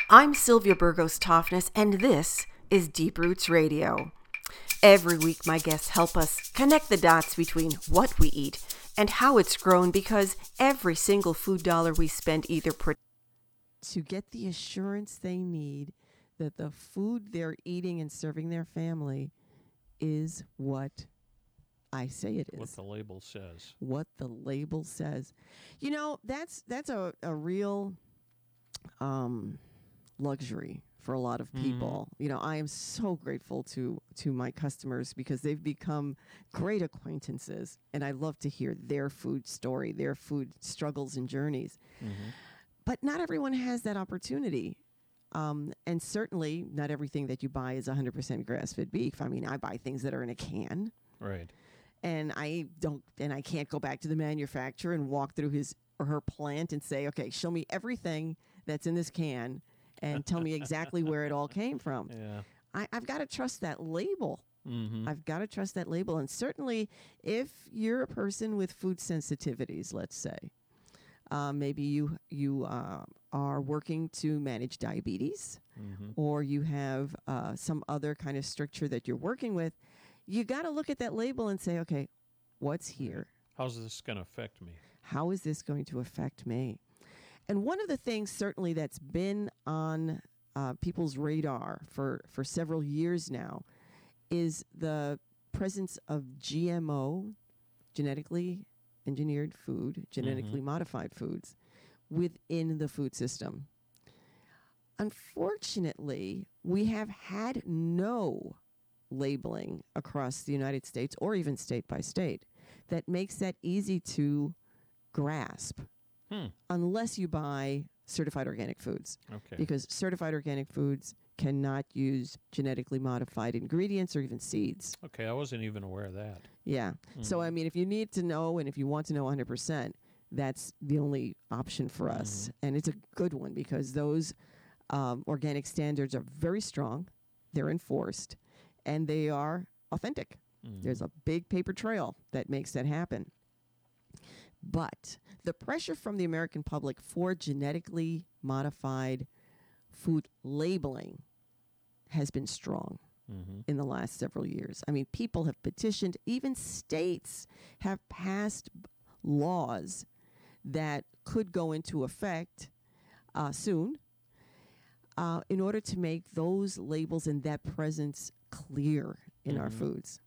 I'm Sylvia Burgos Toffness, and this is Deep Roots Radio. Every week, my guests help us connect the dots between what we eat and how it's grown, because every single food dollar we spend either to get the assurance they need that the food they're eating and serving their family is what I say it is. What the label says. What the label says. You know, that's a real luxury for a lot of people. You know, I am so grateful to my customers because they've become great acquaintances, and I love to hear their food story, their food struggles and journeys. But not everyone has that opportunity. And certainly not everything that you buy is 100% grass-fed beef. I mean, I buy things that are in a can. Right. And I can't go back to the manufacturer and walk through his or her plant and say, okay, show me everything that's in this can and tell me exactly where it all came from. Yeah. I've got to trust that label. I've got to trust that label. And certainly if you're a person with food sensitivities, let's say, maybe you are working to manage diabetes, or you have some other kind of stricture that you're working with, you got to look at that label and say, okay, what's here? How's this going to affect me? How is this going to affect me? And one of the things certainly that's been on people's radar for several years now is the presence of GMO, genetically engineered food, genetically modified foods, within the food system. Unfortunately, we have had no labeling across the United States, or even state by state, that makes that easy to grasp, unless you buy certified organic foods. Okay. Because certified organic foods cannot use genetically modified ingredients or even seeds. Okay, I wasn't even aware of that. Yeah. So, I mean, if you need to know and if you want to know 100%, that's the only option for us. And it's a good one because those organic standards are very strong, they're enforced, and they are authentic. There's a big paper trail that makes that happen. But the pressure from the American public for genetically modified food labeling has been strong in the last several years. I mean, people have petitioned, even states have passed laws that could go into effect soon in order to make those labels and that presence clear in our foods.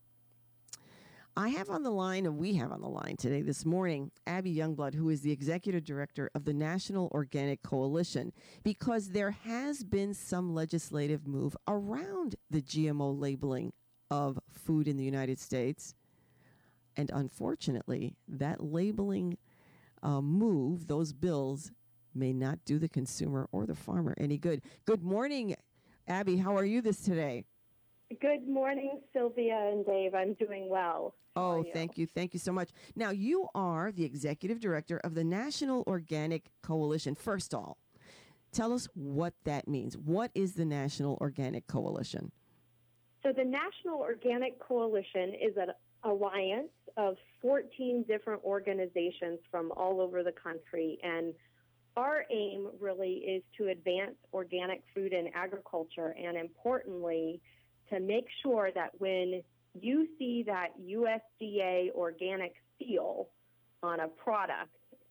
We have on the line today, this morning, Abby Youngblood, who is the Executive Director of the National Organic Coalition, because there has been some legislative move around the GMO labeling of food in the United States. And unfortunately, that labeling move, those bills, may not do the consumer or the farmer any good. Good morning, Abby. How are you today? Good morning, Sylvia and Dave. I'm doing well. Oh, thank you. Thank you so much. Now, you are the Executive Director of the National Organic Coalition. First of all, tell us what that means. What is the National Organic Coalition? So the National Organic Coalition is an alliance of 14 different organizations from all over the country, and our aim really is to advance organic food and agriculture, and importantly, to make sure that when you see that USDA organic seal on a product,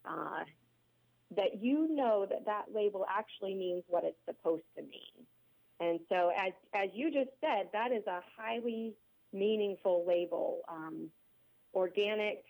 that you know that label actually means what it's supposed to mean. And so as you just said, that is a highly meaningful label. Organic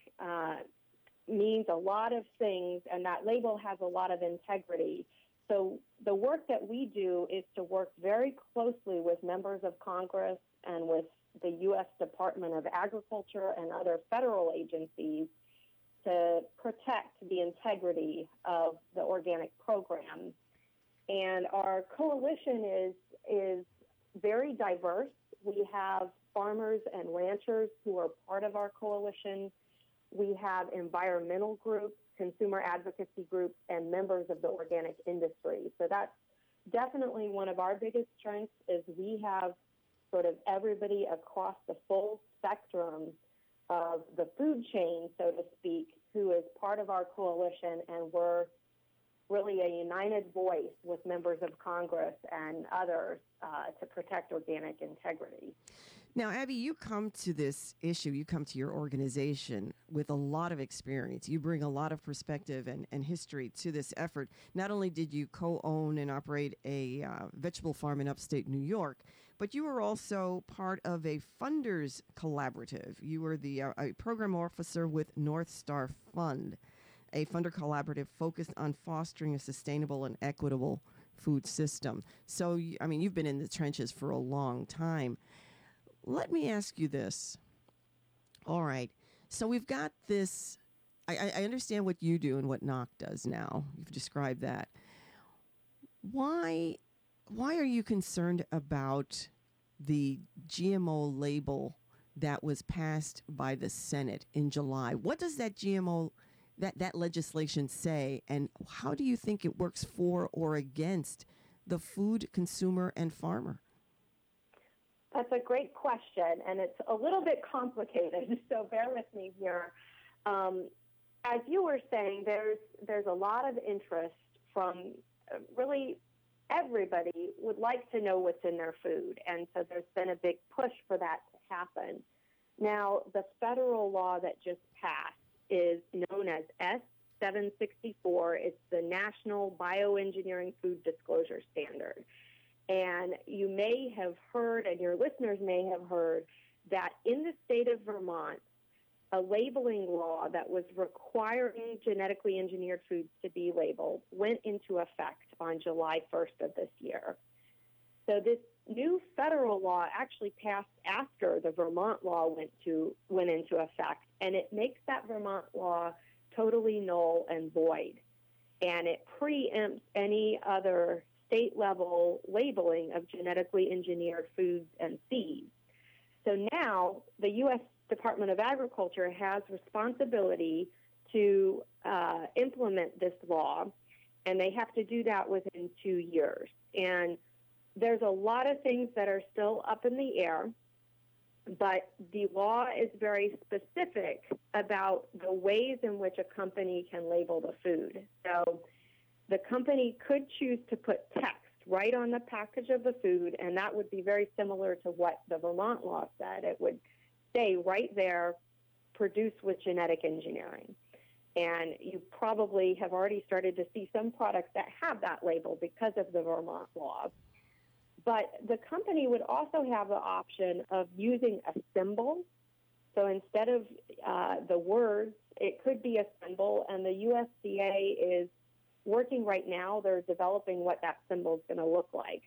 means a lot of things, and that label has a lot of integrity. So the work that we do is to work very closely with members of Congress and with the U.S. Department of Agriculture and other federal agencies to protect the integrity of the organic program. And our coalition is very diverse. We have farmers and ranchers who are part of our coalition. We have environmental groups, consumer advocacy groups, and members of the organic industry. So that's definitely one of our biggest strengths is we have sort of everybody across the full spectrum of the food chain, so to speak, who is part of our coalition, and we're really a united voice with members of Congress and others to protect organic integrity. Now, Abby, you come to this issue, you come to your organization with a lot of experience. You bring a lot of perspective and history to this effort. Not only did you co-own and operate a vegetable farm in upstate New York, but you were also part of a funders collaborative. You were the a program officer with North Star Fund, a funder collaborative focused on fostering a sustainable and equitable food system. So, I mean, you've been in the trenches for a long time. Let me ask you this. All right. So we've got this. I understand what you do and what NOC does now. You've described that. Why are you concerned about the GMO label that was passed by the Senate in July? What does that GMO, that legislation say, and how do you think it works for or against the food consumer and farmer? That's a great question, and it's a little bit complicated, so bear with me here. As you were saying, there's a lot of interest from really everybody would like to know what's in their food, and so there's been a big push for that to happen. Now, the federal law that just passed is known as S-764. It's the National Bioengineering Food Disclosure Standard. And you may have heard, and your listeners may have heard, that in the state of Vermont, a labeling law that was requiring genetically engineered foods to be labeled went into effect on July 1st of this year. So this new federal law actually passed after the Vermont law went into effect, and it makes that Vermont law totally null and void. And it preempts any other state-level labeling of genetically engineered foods and seeds. So now the U.S. Department of Agriculture has responsibility to implement this law, and they have to do that within 2 years. And there's a lot of things that are still up in the air, but the law is very specific about the ways in which a company can label the food. So the company could choose to put text right on the package of the food, and that would be very similar to what the Vermont law said. It would say right there, produced with genetic engineering. And you probably have already started to see some products that have that label because of the Vermont law. But the company would also have the option of using a symbol. So instead of the words, it could be a symbol, and the USDA is working right now. They're developing what that symbol is going to look like.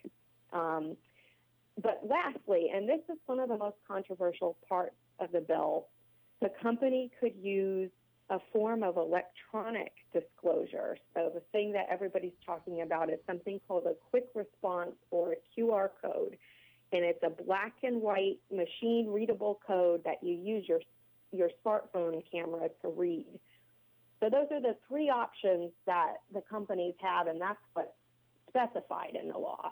But lastly, and this is one of the most controversial parts of the bill, the company could use a form of electronic disclosure. So the thing that everybody's talking about is something called a quick response or a QR code. And it's a black and white machine readable code that you use your smartphone camera to read. So those are the three options that the companies have, and that's what's specified in the law.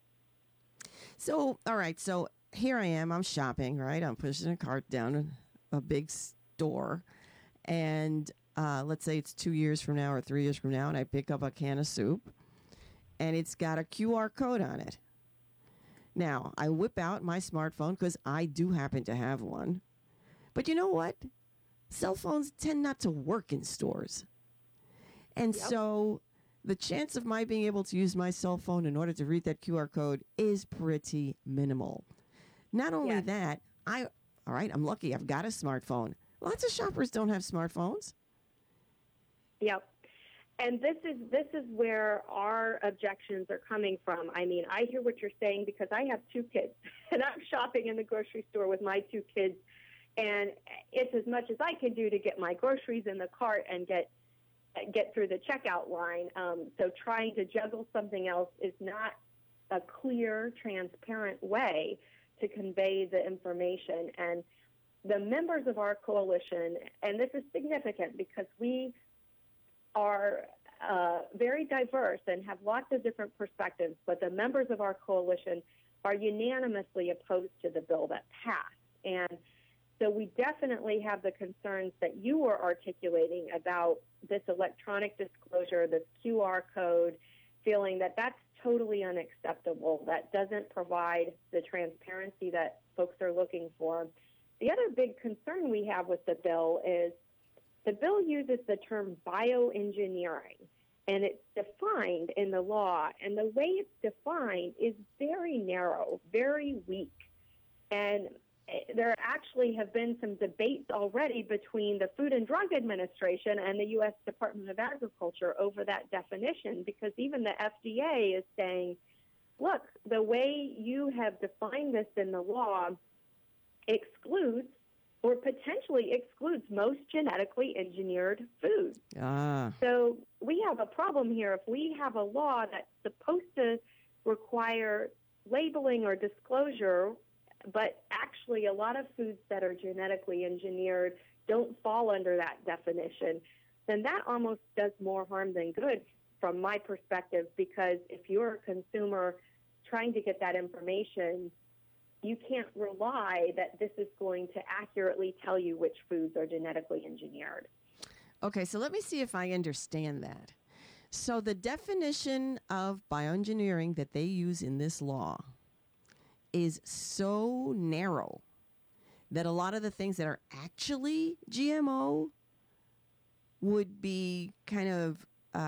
So, all right, so here I am, I'm shopping, right? I'm pushing a cart down a big store, and let's say it's 2 years from now or 3 years from now, and I pick up a can of soup, and it's got a QR code on it. Now, I whip out my smartphone because I do happen to have one. But you know what? Cell phones tend not to work in stores. And so the chance of my being able to use my cell phone in order to read that QR code is pretty minimal. Not only that, I'm lucky I've got a smartphone. Lots of shoppers don't have smartphones. Yep. And this is where our objections are coming from. I mean, I hear what you're saying because I have two kids, and I'm shopping in the grocery store with my two kids, and it's as much as I can do to get my groceries in the cart and get through the checkout line. So trying to juggle something else is not a clear, transparent way to convey the information. And the members of our coalition, and this is significant because we are very diverse and have lots of different perspectives, but the members of our coalition are unanimously opposed to the bill that passed. And So we definitely have the concerns that you were articulating about this electronic disclosure, this QR code, feeling that that's totally unacceptable. That doesn't provide the transparency that folks are looking for. The other big concern we have with the bill is the bill uses the term bioengineering, and it's defined in the law. And the way it's defined is very narrow, very weak. And there actually have been some debates already between the Food and Drug Administration and the U.S. Department of Agriculture over that definition, because even the FDA is saying, look, the way you have defined this in the law excludes or potentially excludes most genetically engineered foods. So we have a problem here. If we have a law that's supposed to require labeling or disclosure, but actually a lot of foods that are genetically engineered don't fall under that definition, then that almost does more harm than good from my perspective, because if you're a consumer trying to get that information, you can't rely that this is going to accurately tell you which foods are genetically engineered. Okay, so let me see if I understand that. So the definition of bioengineering that they use in this law is so narrow that a lot of the things that are actually GMO would be kind of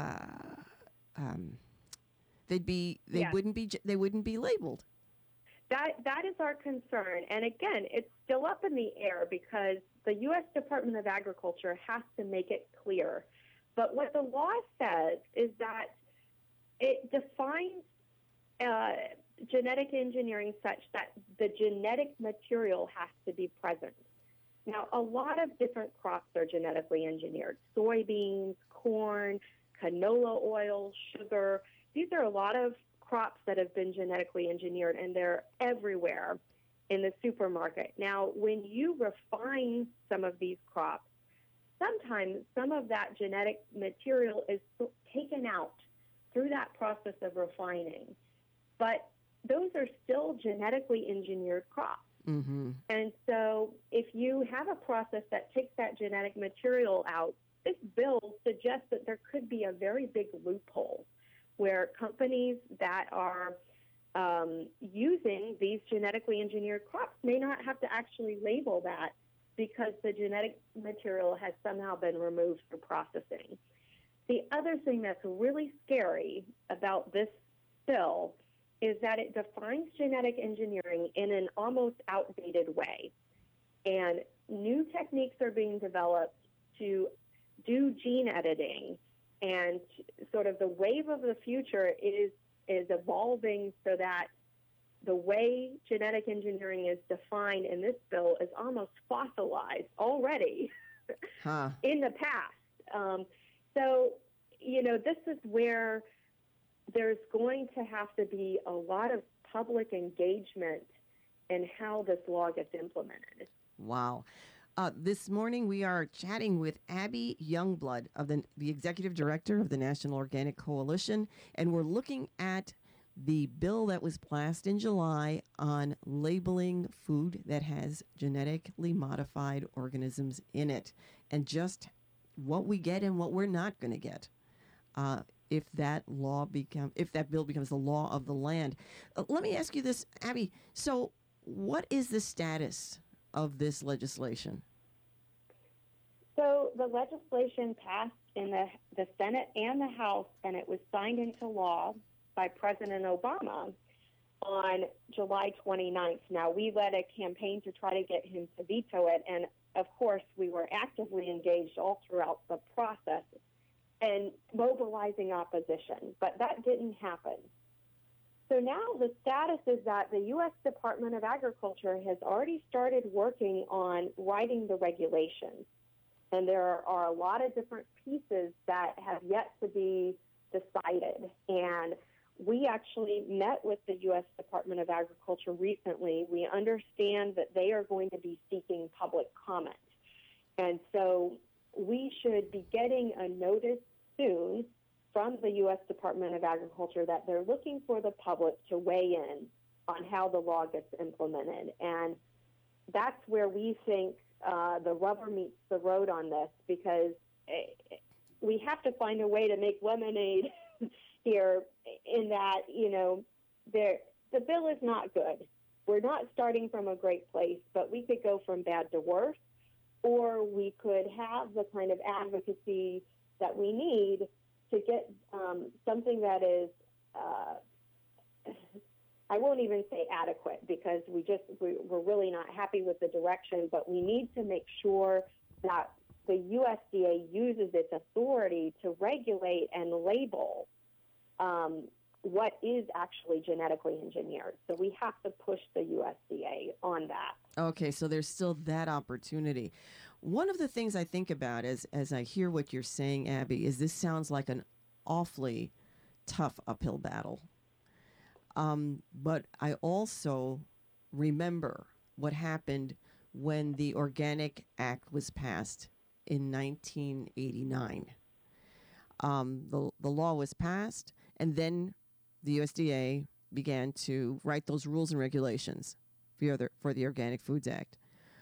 they wouldn't be labeled. That is our concern. And again, it's still up in the air because the U.S. Department of Agriculture has to make it clear. But what the law says is that it defines genetic engineering such that the genetic material has to be present. Now, a lot of different crops are genetically engineered. Soybeans, corn, canola oil, sugar. These are a lot of crops that have been genetically engineered, and they're everywhere in the supermarket. Now, when you refine some of these crops, sometimes some of that genetic material is taken out through that process of refining. But those are still genetically engineered crops. Mm-hmm. And so if you have a process that takes that genetic material out, this bill suggests that there could be a very big loophole where companies that are using these genetically engineered crops may not have to actually label that because the genetic material has somehow been removed for processing. The other thing that's really scary about this bill is that it defines genetic engineering in an almost outdated way. And new techniques are being developed to do gene editing, and sort of the wave of the future is evolving so that the way genetic engineering is defined in this bill is almost fossilized already in the past. So, this is where there's going to have to be a lot of public engagement in how this law gets implemented. Wow. This morning we are chatting with Abby Youngblood, of the Executive Director of the National Organic Coalition, and we're looking at the bill that was passed in July on labeling food that has genetically modified organisms in it, and just what we get and what we're not going to get. If that bill becomes the law of the land. Let me ask you this, Abby. So what is the status of this legislation? So the legislation passed in the Senate and the House, and it was signed into law by President Obama on July 29th. Now, we led a campaign to try to get him to veto it, and of course, we were actively engaged all throughout the process and mobilizing opposition, but that didn't happen. So now the status is that the U.S. Department of Agriculture has already started working on writing the regulations, and there are a lot of different pieces that have yet to be decided. And we actually met with the U.S. Department of Agriculture recently. We understand that they are going to be seeking public comment. And so we should be getting a notice soon from the U.S. Department of Agriculture that they're looking for the public to weigh in on how the law gets implemented. And that's where we think the rubber meets the road on this, because we have to find a way to make lemonade here, in that, the bill is not good. We're not starting from a great place, but we could go from bad to worse, or we could have the kind of advocacy that we need to get something that is, I won't even say adequate, because we're really not happy with the direction, but we need to make sure that the USDA uses its authority to regulate and label what is actually genetically engineered. So we have to push the USDA on that. Okay, so there's still that opportunity. One of the things I think about as I hear what you're saying, Abby, is this sounds like an awfully tough uphill battle. But I also remember what happened when the Organic Act was passed in 1989. The law was passed, and then the USDA began to write those rules and regulations for the Organic Foods Act.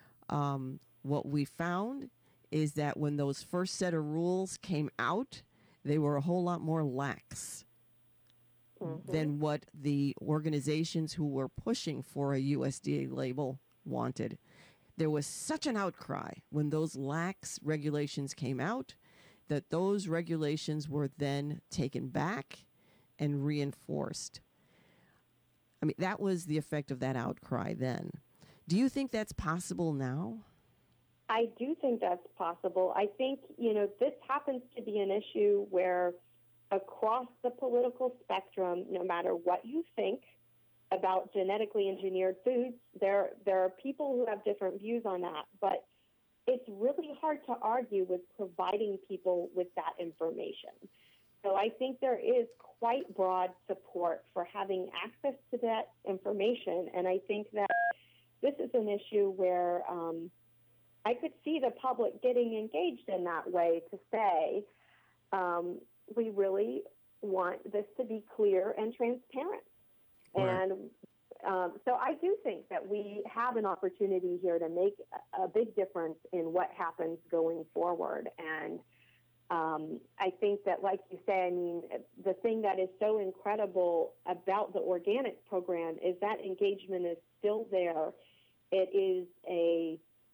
What we found is that when those first set of rules came out, they were a whole lot more lax than what the organizations who were pushing for a USDA label wanted. There was such an outcry when those lax regulations came out that those regulations were then taken back and reinforced. I mean, that was the effect of that outcry then. Do you think that's possible now? I do think that's possible. I think, this happens to be an issue where across the political spectrum, no matter what you think about genetically engineered foods, there are people who have different views on that. But it's really hard to argue with providing people with that information. So I think there is quite broad support for having access to that information. And I think that this is an issue where I could see the public getting engaged in that way to say, we really want this to be clear and transparent. Right. And so I do think that we have an opportunity here to make a big difference in what happens going forward. And I think that, like you say, I mean, the thing that is so incredible about the organic program is that engagement is still there. It is a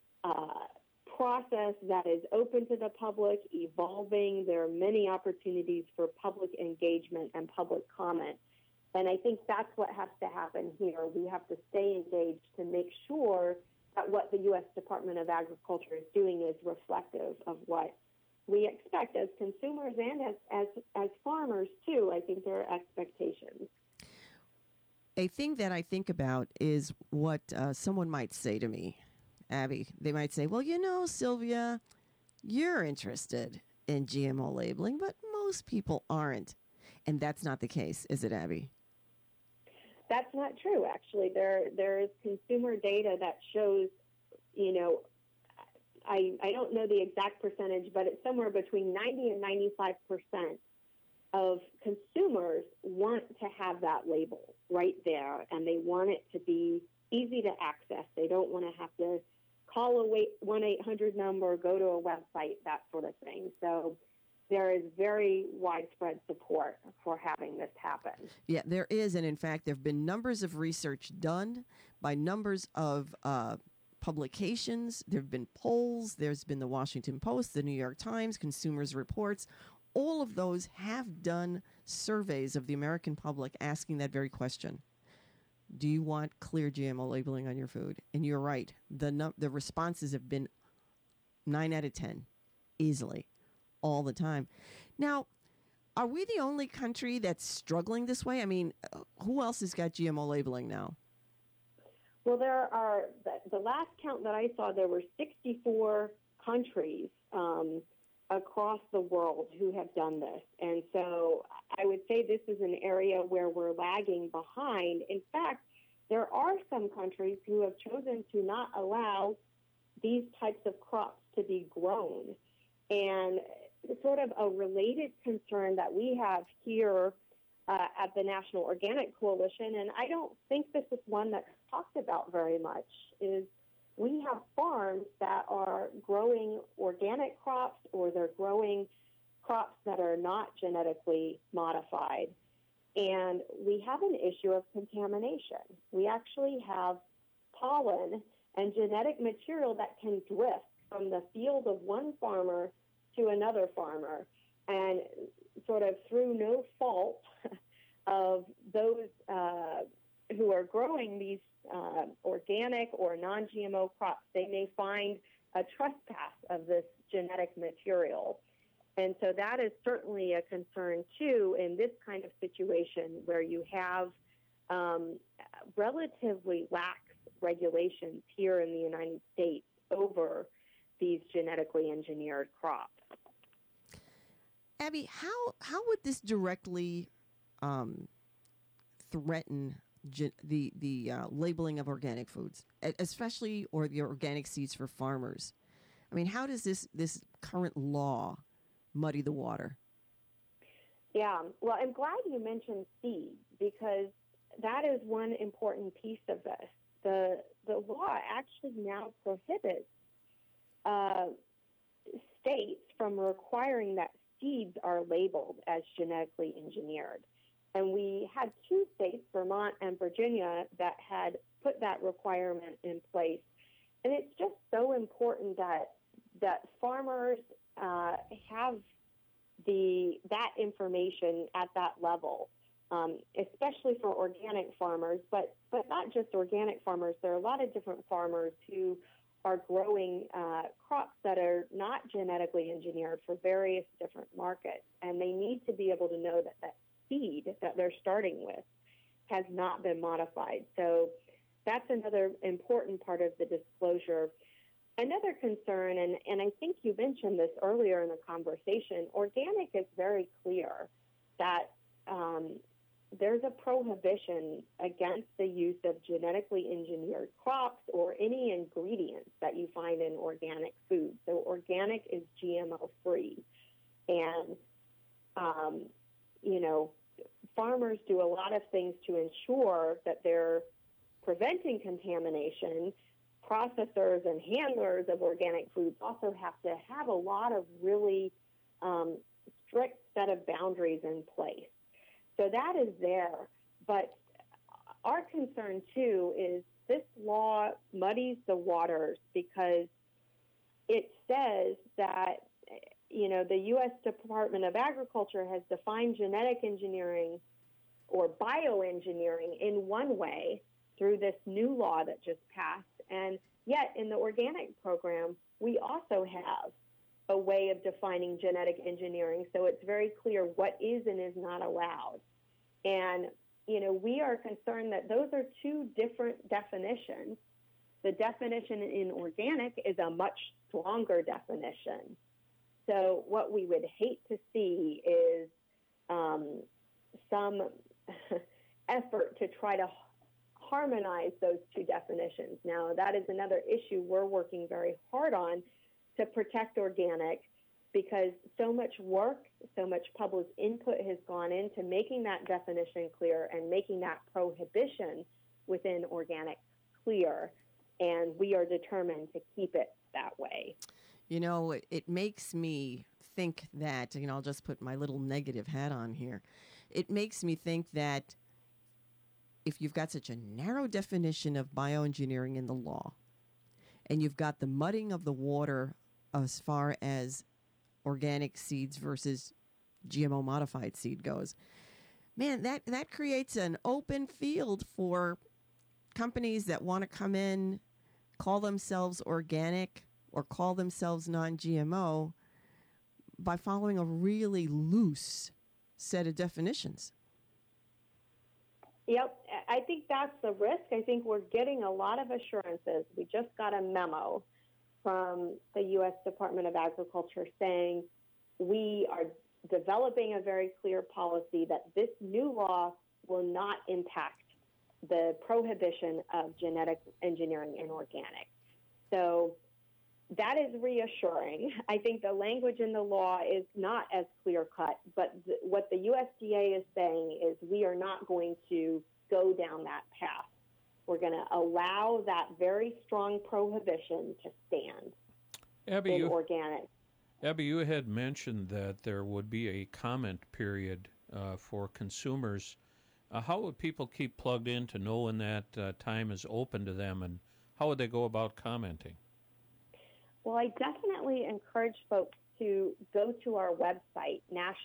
process that is open to the public, evolving. There are many opportunities for public engagement and public comment. And I think that's what has to happen here. We have to stay engaged to make sure that what the U.S. Department of Agriculture is doing is reflective of what we expect as consumers and as farmers, too. I think there are expectations. A thing that I think about is what someone might say to me, Abby. They might say, well, Sylvia, you're interested in GMO labeling, but most people aren't. And that's not the case, is it, Abby? That's not true, actually. There is consumer data that shows, I don't know the exact percentage, but it's somewhere between 90 and 95% of consumers want to have that label right there, and they want it to be easy to access. They don't want to have to call a 1-800 number, go to a website, that sort of thing. So there is very widespread support for having this happen. Yeah, there is. And in fact, there have been numbers of research done by numbers of publications. There have been polls. There's been the Washington Post, the New York Times, Consumers Reports. All of those have done surveys of the American public asking that very question. Do you want clear GMO labeling on your food? And you're right. The responses have been 9 out of 10, easily, all the time. Now, are we the only country that's struggling this way? I mean, who else has got GMO labeling now? Well, there are, the last count that I saw, there were 64 countries across the world who have done this. And so I would say this is an area where we're lagging behind. In fact, there are some countries who have chosen to not allow these types of crops to be grown. And sort of a related concern that we have here at the National Organic Coalition, and I don't think this is one that's talked about very much, is we have farms that are growing organic crops or they're growing crops that are not genetically modified. And we have an issue of contamination. We actually have pollen and genetic material that can drift from the field of one farmer to another farmer. And sort of through no fault of those who are growing these organic or non-GMO crops, they may find a trespass of this genetic material. And so that is certainly a concern, too, in this kind of situation where you have relatively lax regulations here in the United States over these genetically engineered crops. Abby, how would this directly threaten the labeling of organic foods, especially or the organic seeds for farmers? I mean, how does this current law muddy the water? Yeah, well, I'm glad you mentioned seeds because that is one important piece of this. The law actually now prohibits states from requiring that seeds are labeled as genetically engineered. And we had two states, Vermont and Virginia, that had put that requirement in place. And it's just so important that farmers have that information at that level, especially for organic farmers, but not just organic farmers. There are a lot of different farmers who are growing crops that are not genetically engineered for various different markets, and they need to be able to know that that seed that they're starting with has not been modified. So that's another important part of the disclosure. Another concern, and I think you mentioned this earlier in the conversation, organic is very clear that there's a prohibition against the use of genetically engineered crops or any ingredients that you find in organic food. So organic is GMO-free. And, farmers do a lot of things to ensure that they're preventing contamination. Processors and handlers of organic foods also have to have a lot of really strict set of boundaries in place. So that is there. But our concern, too, is this law muddies the waters because it says that, the U.S. Department of Agriculture has defined genetic engineering or bioengineering in one way through this new law that just passed. And yet in the organic program, we also have a way of defining genetic engineering. So it's very clear what is and is not allowed. And, we are concerned that those are two different definitions. The definition in organic is a much stronger definition. So what we would hate to see is some effort to try to harmonize those two definitions. Now, that is another issue we're working very hard on to protect organic because so much work, so much public input has gone into making that definition clear and making that prohibition within organic clear, and we are determined to keep it that way. It makes me think that, I'll just put my little negative hat on here. It makes me think that if you've got such a narrow definition of bioengineering in the law, and you've got the mudding of the water as far as organic seeds versus GMO modified seed goes, man, that creates an open field for companies that want to come in, call themselves organic or call themselves non-GMO by following a really loose set of definitions. Yep, I think that's the risk. I think we're getting a lot of assurances. We just got a memo from the U.S. Department of Agriculture saying we are developing a very clear policy that this new law will not impact the prohibition of genetic engineering in organic. So that is reassuring. I think the language in the law is not as clear-cut, but what the USDA is saying is we are not going to go down that path. We're going to allow that very strong prohibition to stand in organic. Abby, you had mentioned that there would be a comment period for consumers. How would people keep plugged in to know when that time is open to them, and how would they go about commenting? Well, I definitely encourage folks to go to our website,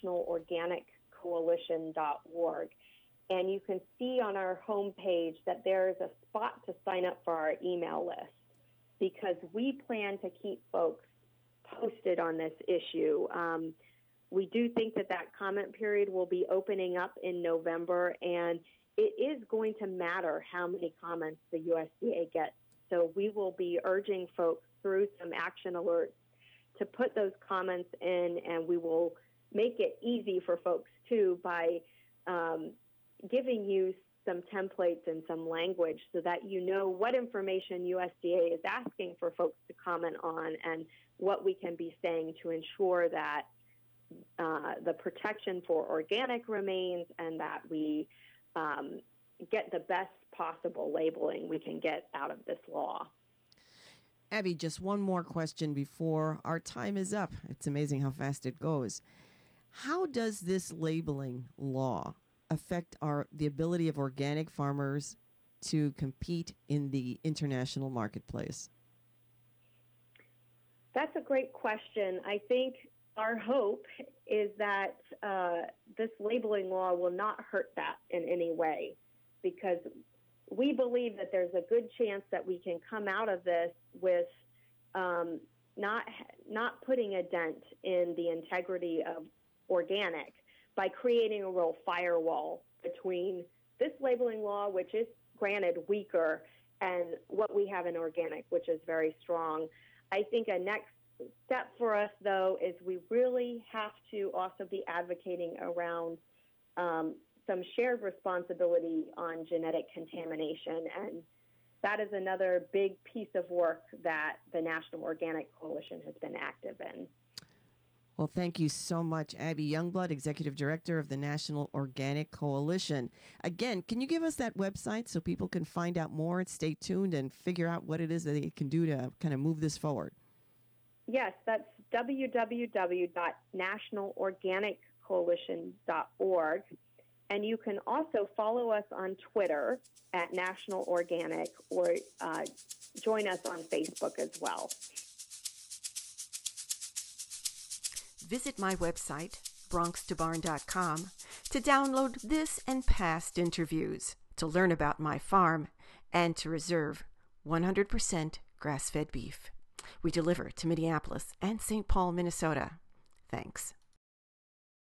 nationalorganiccoalition.org, and you can see on our homepage that there is a spot to sign up for our email list, because we plan to keep folks posted on this issue. We do think that comment period will be opening up in November, and it is going to matter how many comments the USDA gets. So we will be urging folks through some action alerts to put those comments in, and we will make it easy for folks too by giving you some templates and some language so that you know what information USDA is asking for folks to comment on and what we can be saying to ensure that the protection for organic remains and that we get the best possible labeling we can get out of this law. Abby, just one more question before our time is up. It's amazing how fast it goes. How does this labeling law affect the ability of organic farmers to compete in the international marketplace? That's a great question. I think our hope is that this labeling law will not hurt that in any way, because we believe that there's a good chance that we can come out of this with not putting a dent in the integrity of organic by creating a real firewall between this labeling law, which is granted weaker, and what we have in organic, which is very strong. I think a next step for us, though, is we really have to also be advocating around some shared responsibility on genetic contamination. And that is another big piece of work that the National Organic Coalition has been active in. Well, thank you so much, Abby Youngblood, Executive Director of the National Organic Coalition. Again, can you give us that website so people can find out more and stay tuned and figure out what it is that they can do to kind of move this forward? Yes, that's www.nationalorganiccoalition.org. And you can also follow us on Twitter at National Organic, or join us on Facebook as well. Visit my website, bronxtobarn.com, to download this and past interviews, to learn about my farm, and to reserve 100% grass-fed beef. We deliver to Minneapolis and St. Paul, Minnesota. Thanks.